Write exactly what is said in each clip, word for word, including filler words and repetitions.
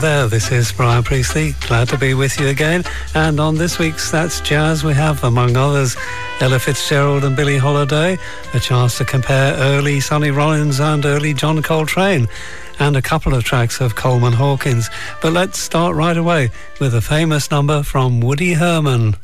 there, this is Brian Priestley. Glad to be with you again. And on this week's That's Jazz, we have, among others, Ella Fitzgerald and Billie Holiday, a chance to compare early Sonny Rollins and early John Coltrane, and a couple of tracks of Coleman Hawkins. But let's start right away with a famous number from Woody Herman.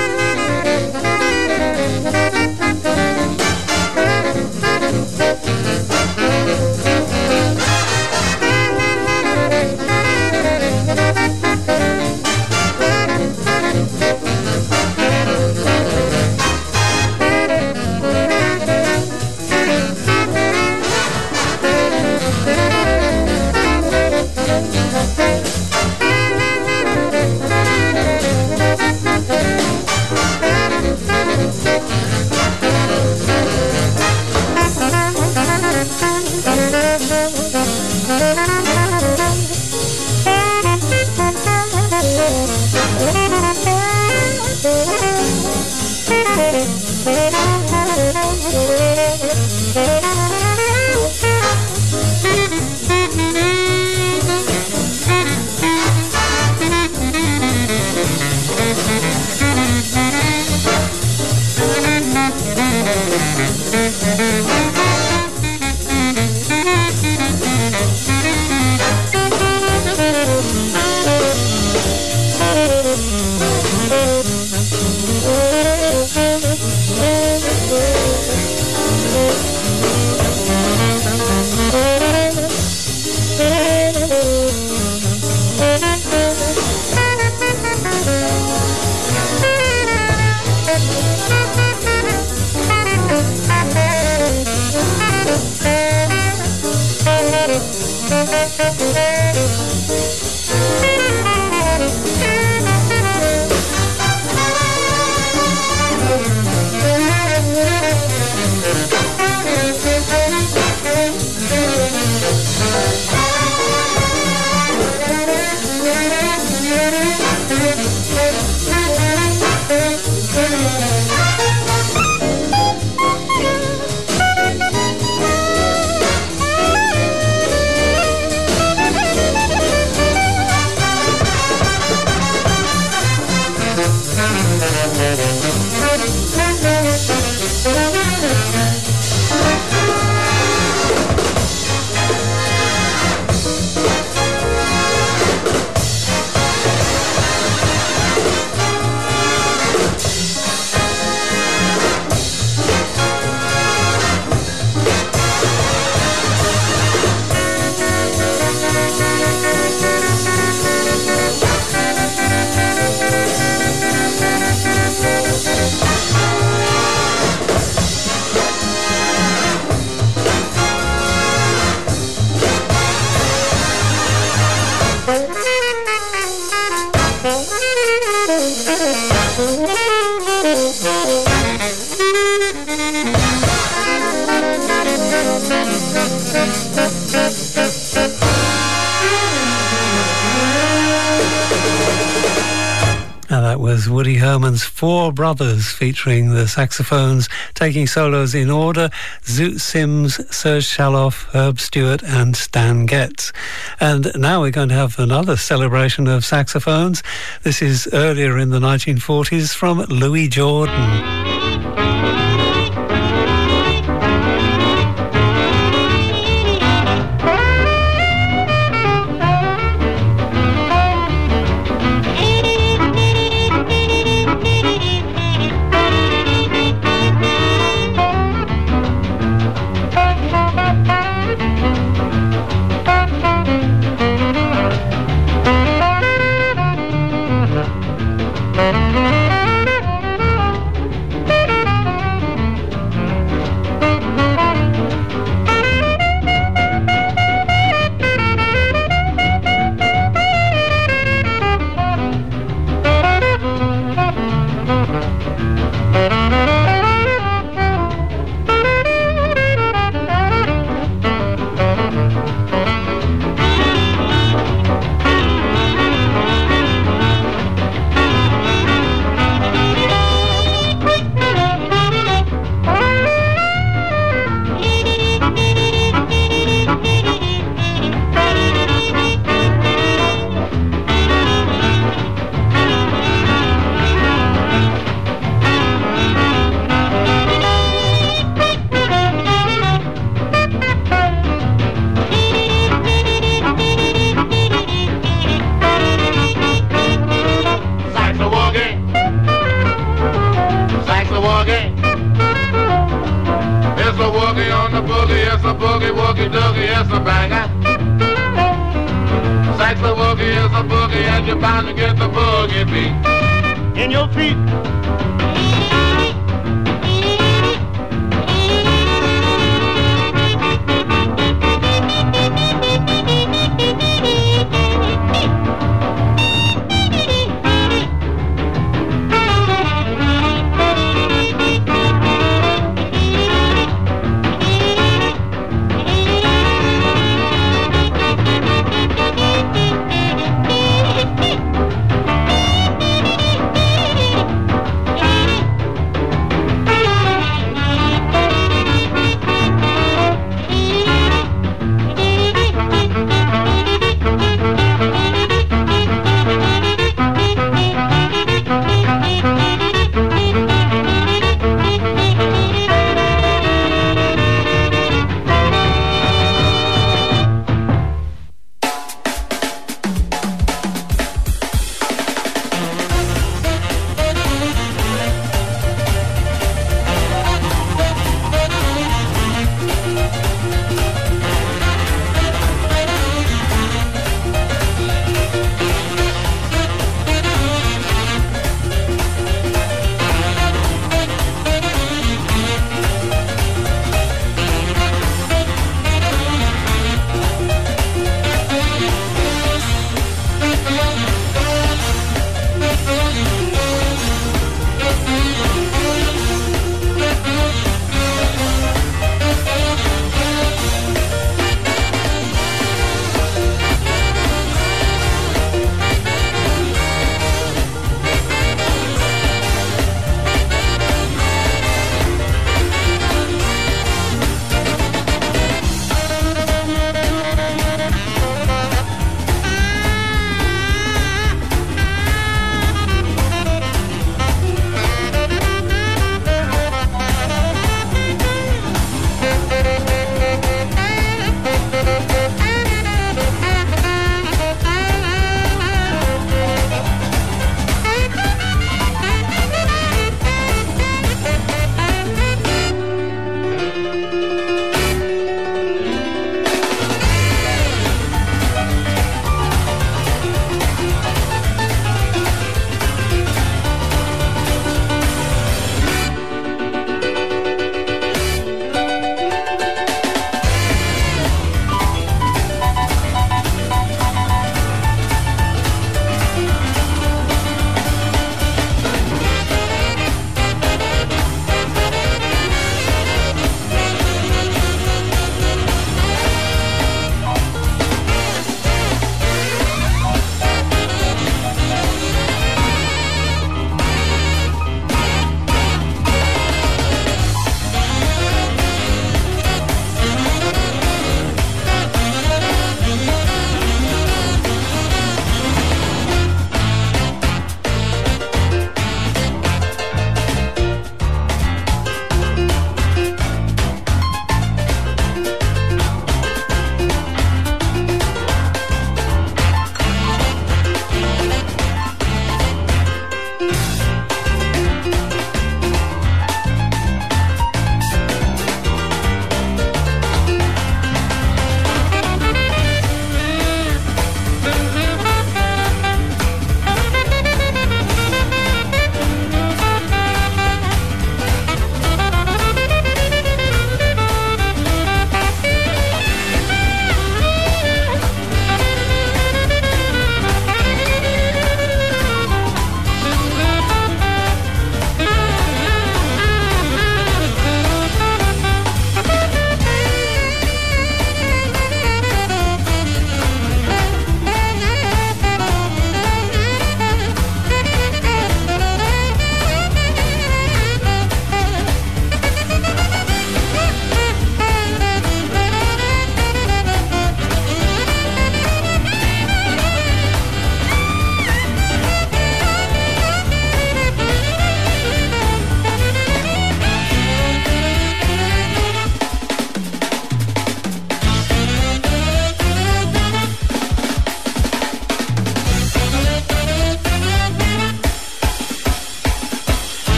Woody Herman's Four Brothers, featuring the saxophones taking solos in order: Zoot Sims, Serge Shaloff, Herb Stewart and Stan Getz. And now we're going to have another celebration of saxophones. This is earlier in the nineteen forties from Louis Jordan. a banger. Sax a woogie is a boogie, and you're bound to get the boogie beat in your feet. Thank you.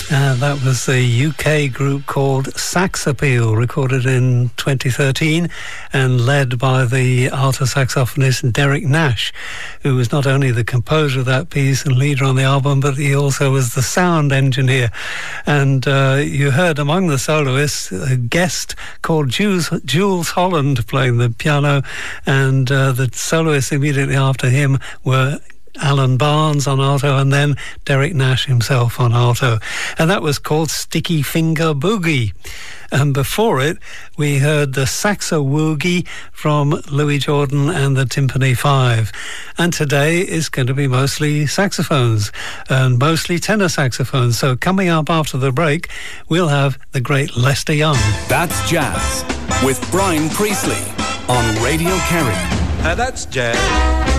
Uh, that was a U K group called Saxapeel, recorded in twenty thirteen and led by the alto saxophonist Derek Nash, who was not only the composer of that piece and leader on the album, but he also was the sound engineer. And uh, you heard among the soloists a guest called Jules, Jules Holland playing the piano, and uh, the soloists immediately after him were Alan Barnes on alto, and then Derek Nash himself on alto. And that was called Sticky Finger Boogie. And before it, we heard the Saxo Woogie from Louis Jordan and the Timpani Five. And today is going to be mostly saxophones, and mostly tenor saxophones. So coming up after the break, we'll have the great Lester Young. That's Jazz with Brian Priestley on Radio Kerry. Uh, that's Jazz.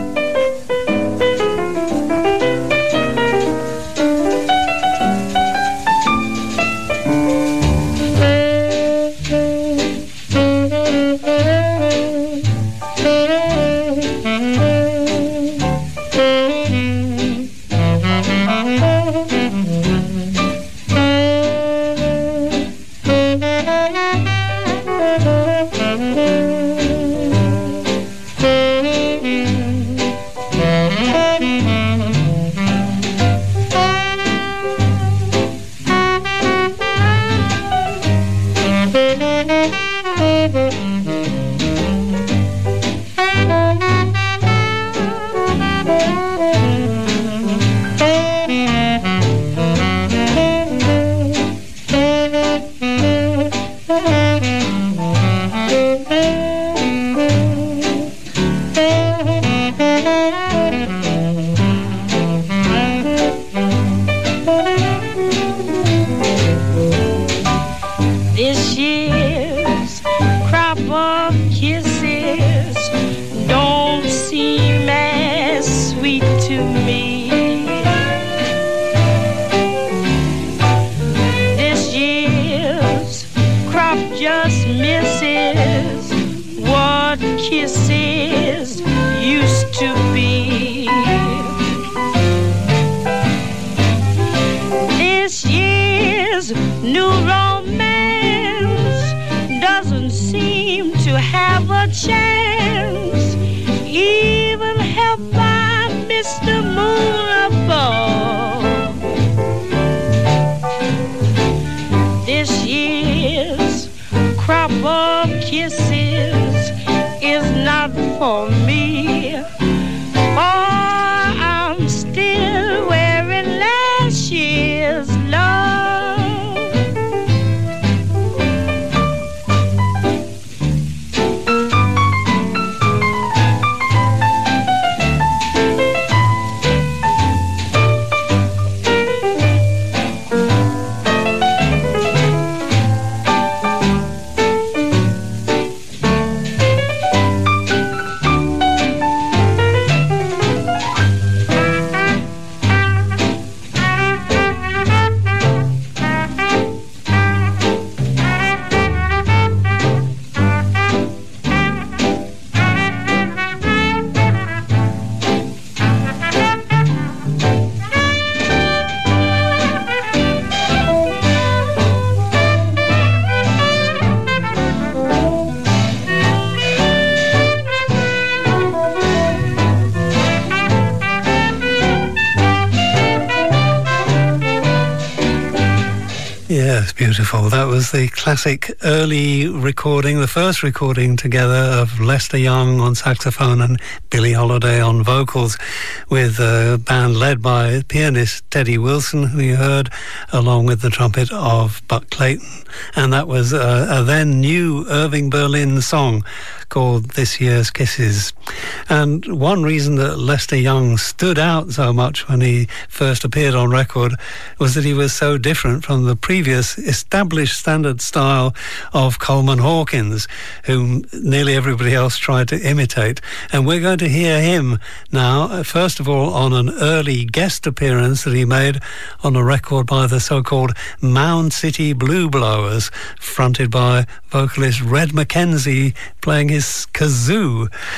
Yes, beautiful. That was the classic early recording, the first recording together of Lester Young on saxophone and Billie Holiday on vocals, with a band led by pianist Teddy Wilson, who you heard, along with the trumpet of Buck Clayton. And that was a, a then new Irving Berlin song called This Year's Kisses. And one reason that Lester Young stood out so much when he first appeared on record was that he was so different from the previous established standard style of Coleman Hawkins, whom nearly everybody else tried to imitate. And we're going to hear him now, first of all, on an early guest appearance that he made on a record by the so-called Mound City Blue Blowers, fronted by vocalist Red McKenzie playing his kazoo.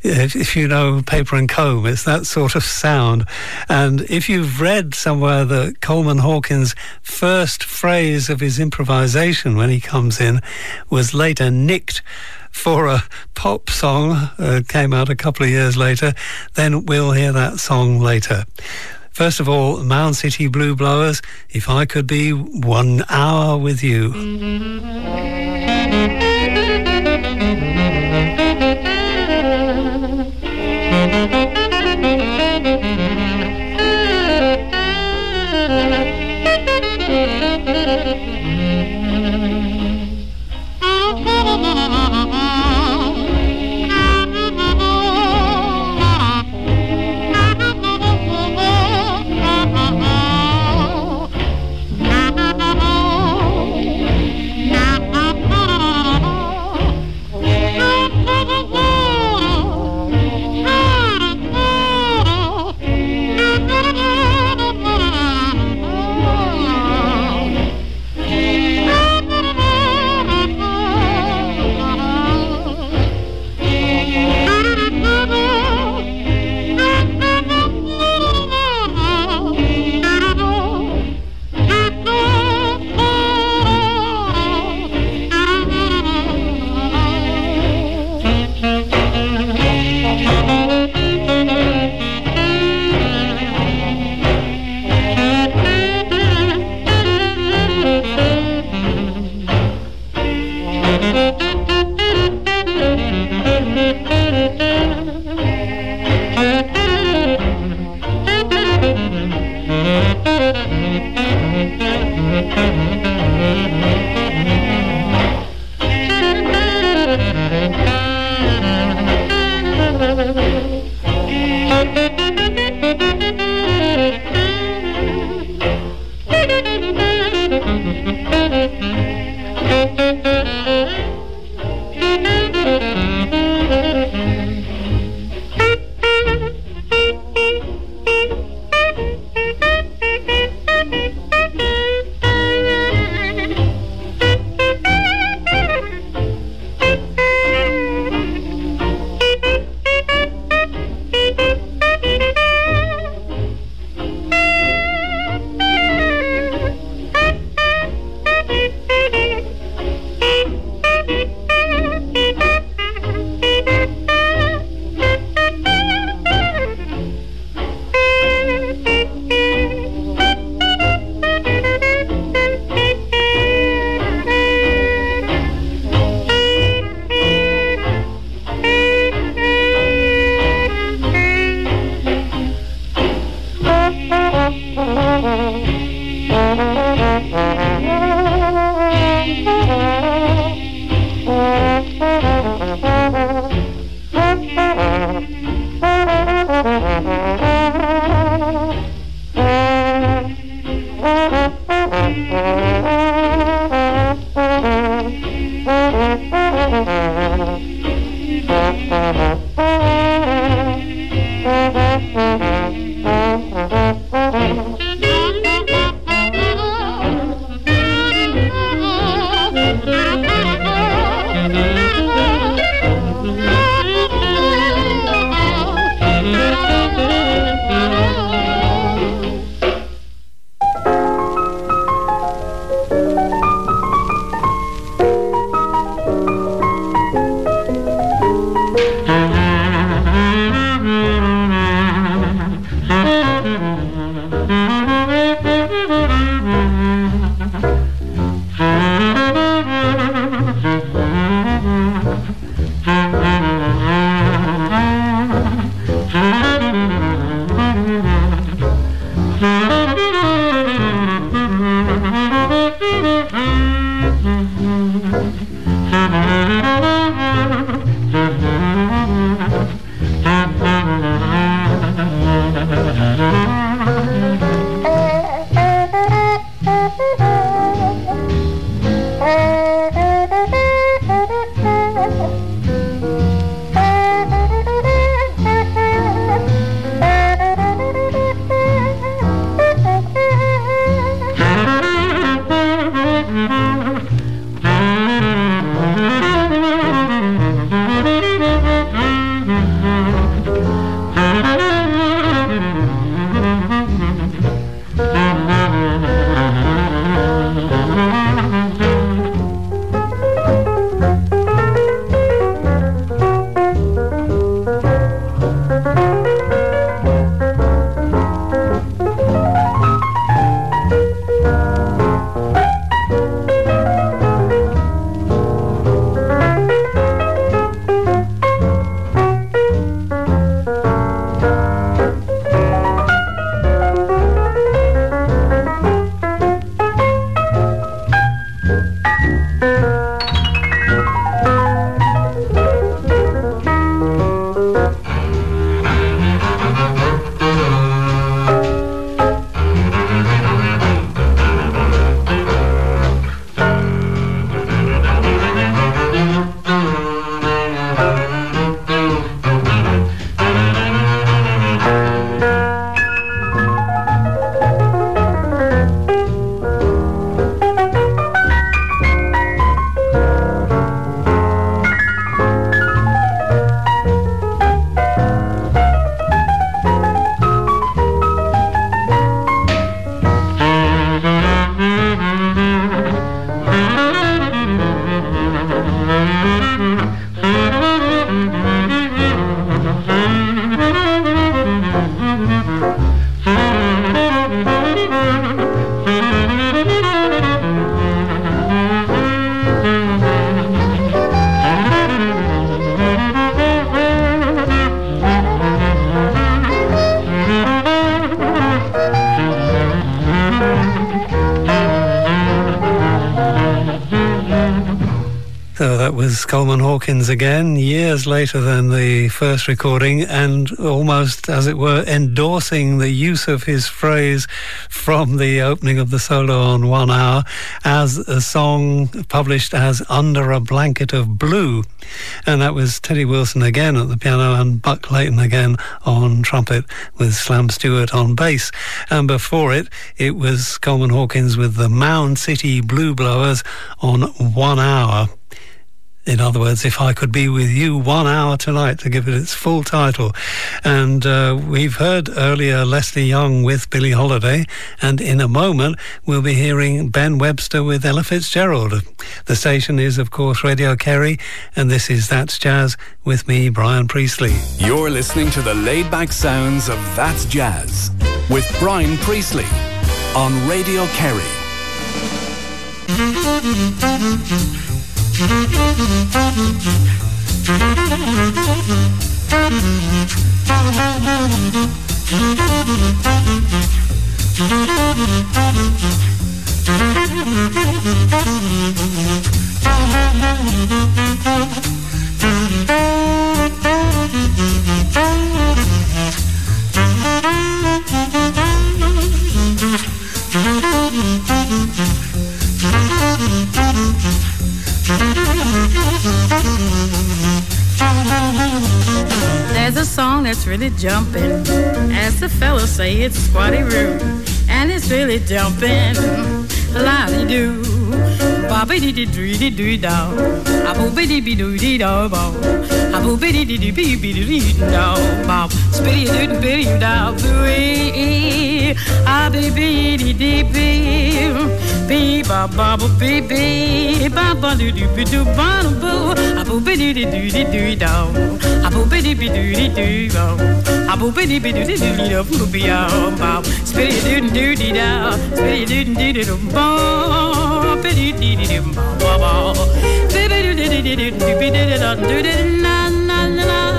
if, if you know Paper and Comb, it's that sort of sound. And if you've read somewhere that Coleman Hawkins' first phrase of his improvisation when he comes in was later nicked for a pop song, uh, came out a couple of years later, then we'll hear that song later. First of all, Mound City Blue Blowers, If I Could Be One Hour With You. So that was Coleman Hawkins again, years later than the first recording, and almost, as it were, endorsing the use of his phrase from the opening of the solo on One Hour as a song published as Under a Blanket of Blue. And that was Teddy Wilson again at the piano and Buck Clayton again on trumpet with Slam Stewart on bass. And before it, it was Coleman Hawkins with the Mound City Blue Blowers on One Hour. In other words, If I Could Be With You One Hour Tonight, to give it its full title. And uh, we've heard earlier Leslie Young with Billie Holiday, and in a moment we'll be hearing Ben Webster with Ella Fitzgerald. The station is, of course, Radio Kerry, and this is That's Jazz with me, Brian Priestley. You're listening to the laid-back sounds of That's Jazz with Brian Priestley on Radio Kerry. There's a song that's really jumping, as the fellas say, it's squatty roo, and it's really jumping, la-dee-doo, ba-ba-dee-dee-dee-dee-dee-dow, a-boo-ba-dee-dee-dee-dee-dow, a-boo-ba-dee-dee-dee-dee-dee-dow, spitty-doo-dee-dee-dow, boo-ee, a-bee-bee-dee-dee-bee, bee-ba-ba-boo-bee-bee, ba-ba-doo-doo-doo-ba-doo-boo, a-boo-ba-dee-dee-dee-dee-dow, a-boo-ba-dee-dee-dee-dee-dow, a-boo-ba-dee-dee-dee-dee-dee-dow, spitty-doo-doo-dee-dow, spitty-doo-doo-dee-doo-ba, spitty-doo-doo-dee-doo-ba, baby-doo-doo-doo-doo-doo-doo-na-na-na-na,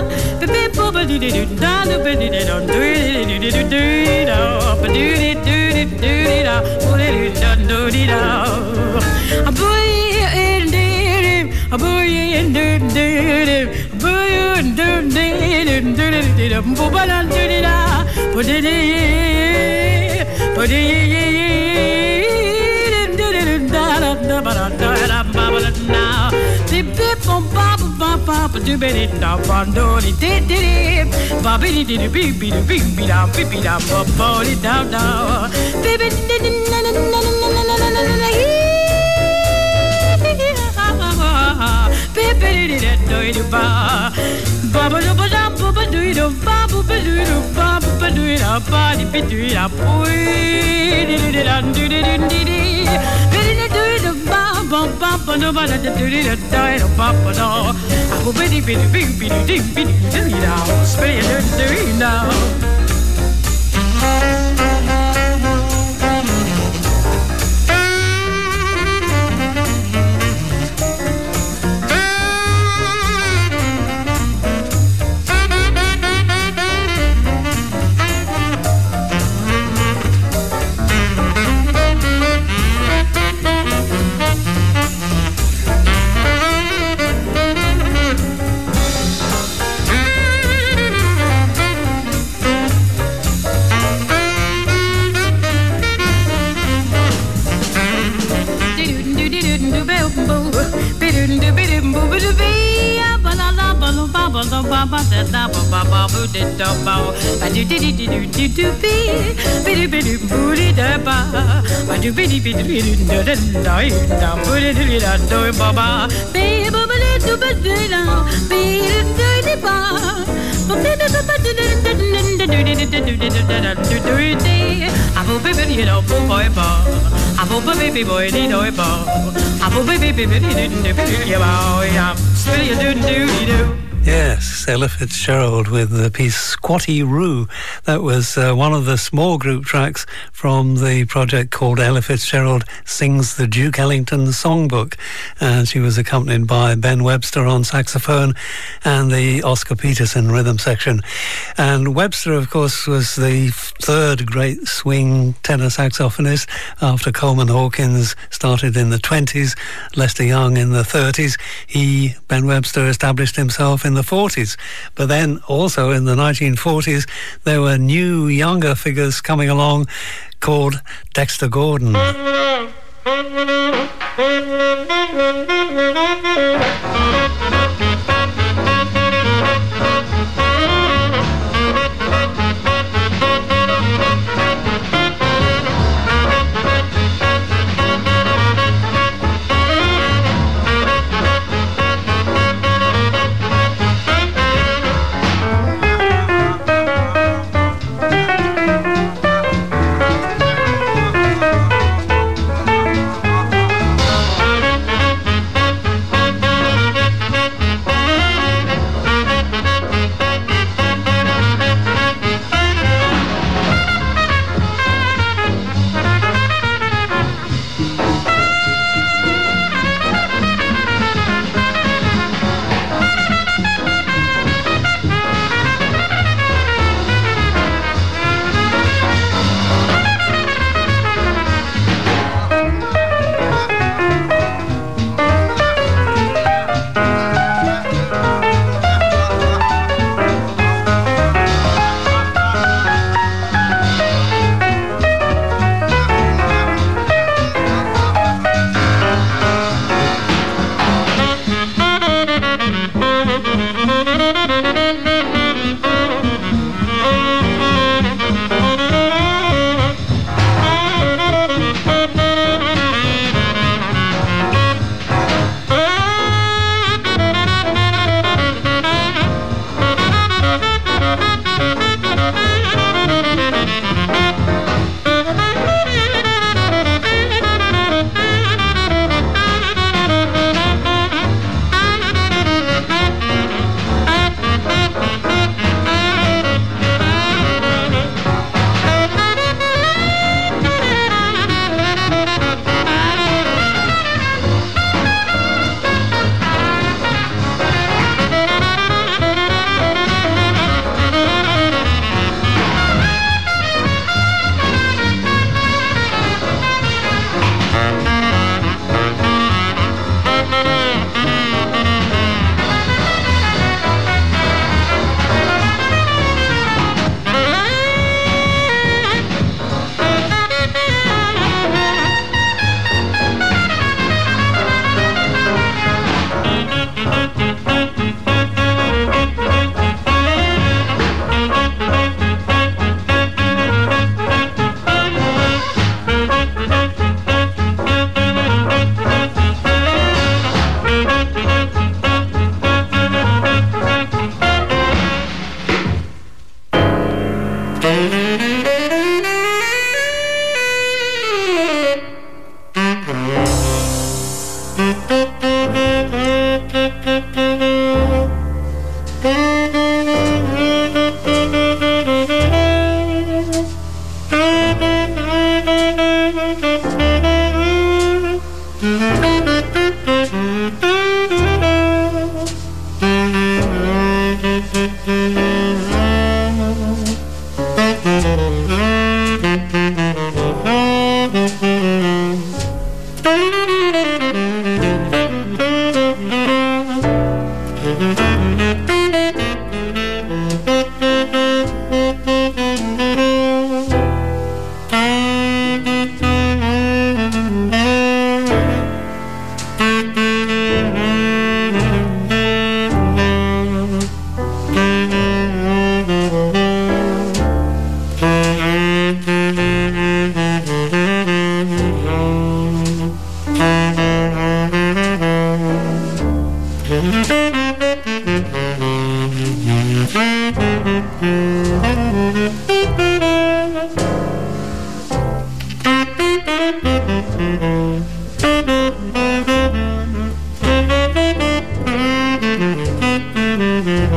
Papa do be it down, bondoli did it, Bobby did it, beep, beep, beep, beep, down, beep, beep, down, bobby down, down, baby, baby, do it, ba, Baba do ba da, Baba do it, Baba do it, Baba do it, Baba do it, Baba do it, do it, Baba, Baba, no matter the dirty, the diet of Papa, no. I will be the bitty, bitty, bitty, bitty, bitty, bitty, now. Spray it, dirty, now. Baby boy, dee do bo. Apple baby baby dee doo doo doo. Yes, Ella Fitzgerald with the piece Squatty Roo. That was uh, one of the small group tracks from the project called Ella Fitzgerald Sings the Duke Ellington Songbook. And she was accompanied by Ben Webster on saxophone and the Oscar Peterson rhythm section. And Webster, of course, was the third great swing tenor saxophonist after Coleman Hawkins started in the twenties, Lester Young in the thirties. He, Ben Webster, established himself in the forties. But then also in the nineteen forties, there were new, younger figures coming along called Dexter Gordon. Mm-hmm.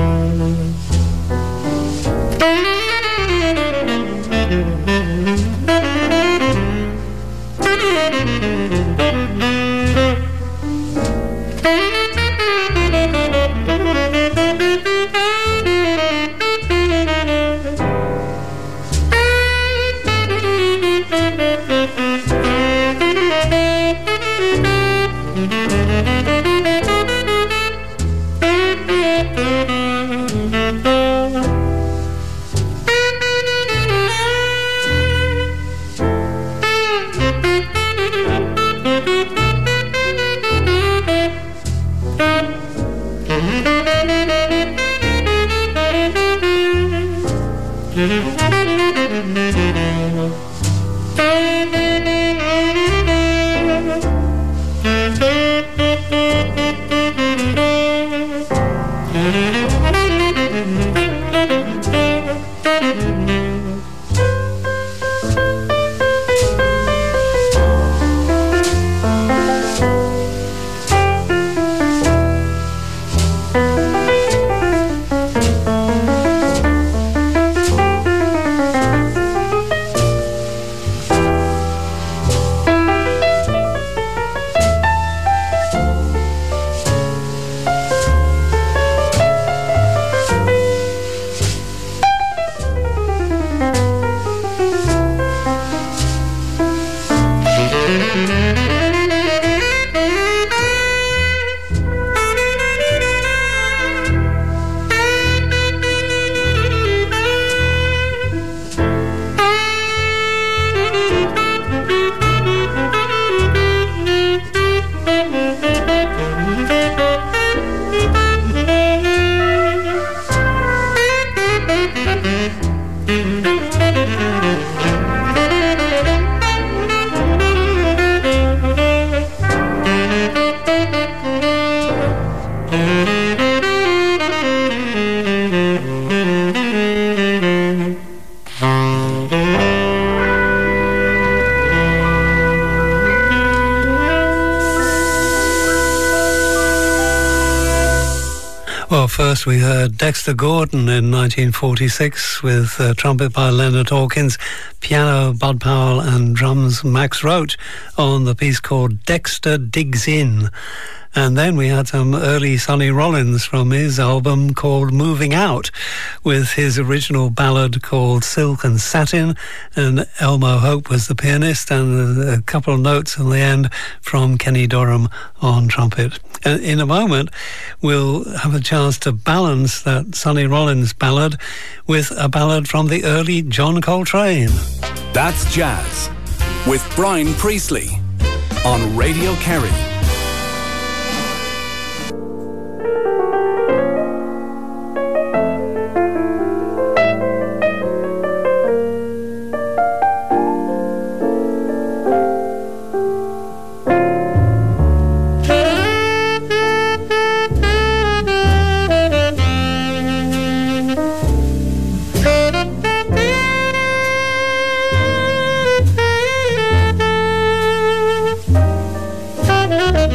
Well, first we heard Dexter Gordon in nineteen forty-six with uh, trumpet by Leonard Hawkins, piano Bud Powell and drums Max Roach on the piece called Dexter Digs In. And then we had some early Sonny Rollins from his album called Moving Out with his original ballad called Silk and Satin, and Elmo Hope was the pianist, and a couple of notes in the end from Kenny Dorham on trumpet. And in a moment, we'll have a chance to balance that Sonny Rollins ballad with a ballad from the early John Coltrane. That's Jazz with Brian Priestley on Radio Kerry. Thank you.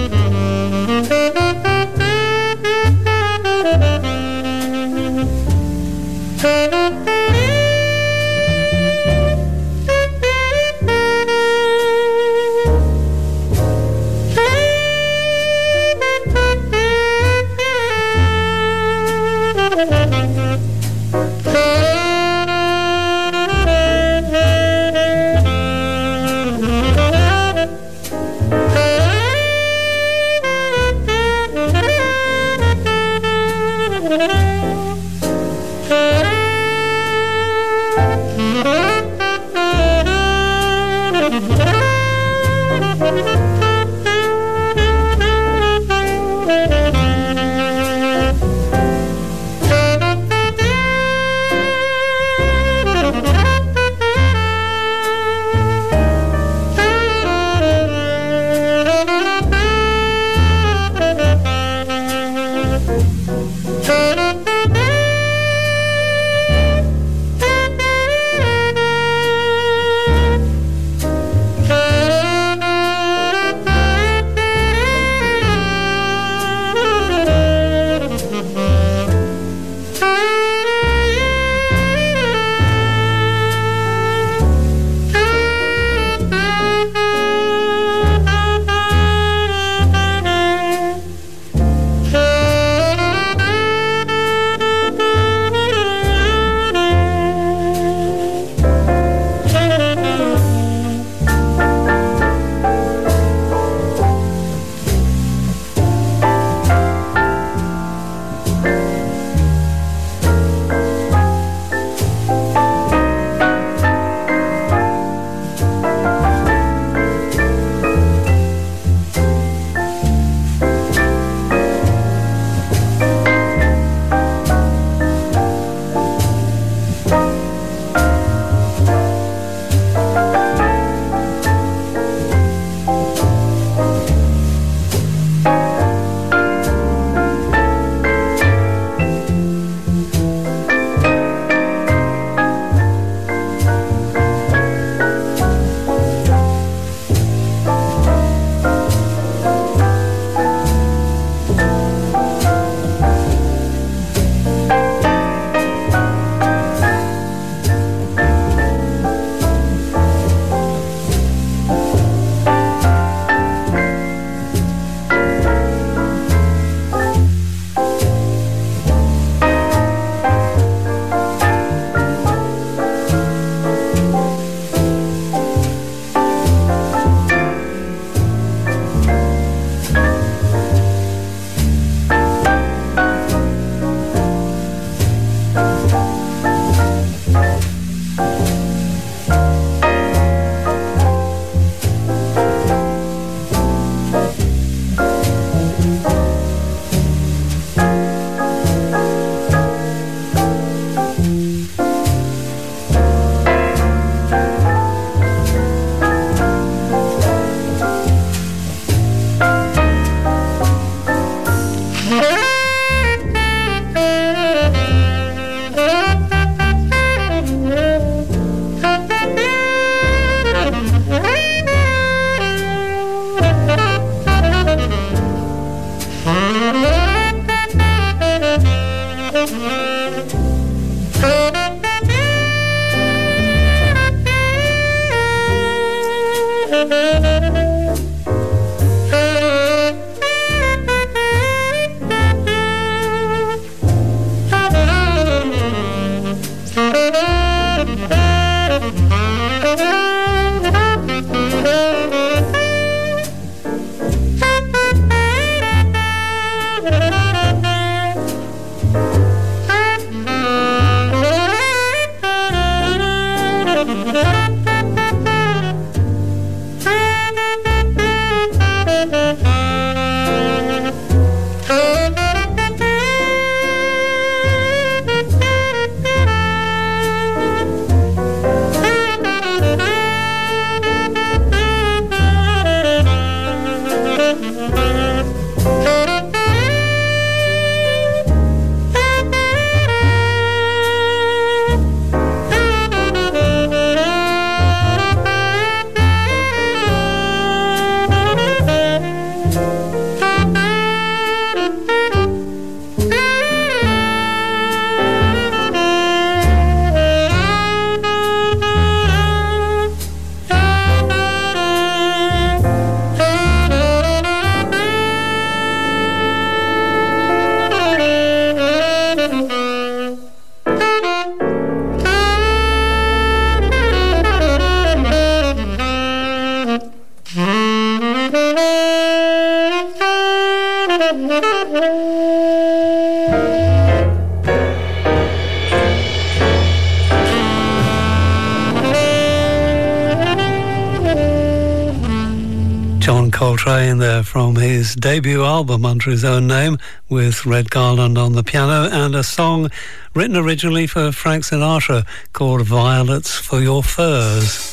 John Coltrane there from his debut album under his own name, with Red Garland on the piano, and a song written originally for Frank Sinatra called Violets for Your Furs.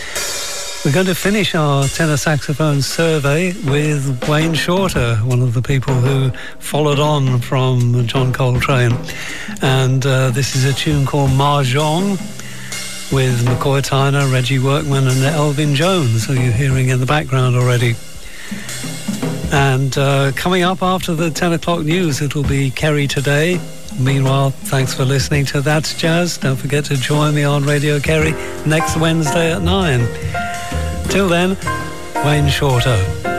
We're going to finish our tenor saxophone survey with Wayne Shorter, one of the people who followed on from John Coltrane. And uh, this is a tune called Mahjong, with McCoy Tyner, Reggie Workman and Elvin Jones, who you're hearing in the background already. And uh, coming up after the ten o'clock news, it'll be Kerry Today. Meanwhile, thanks for listening to That's Jazz. Don't forget to join me on Radio Kerry next Wednesday at nine. Till then, Wayne Shorter.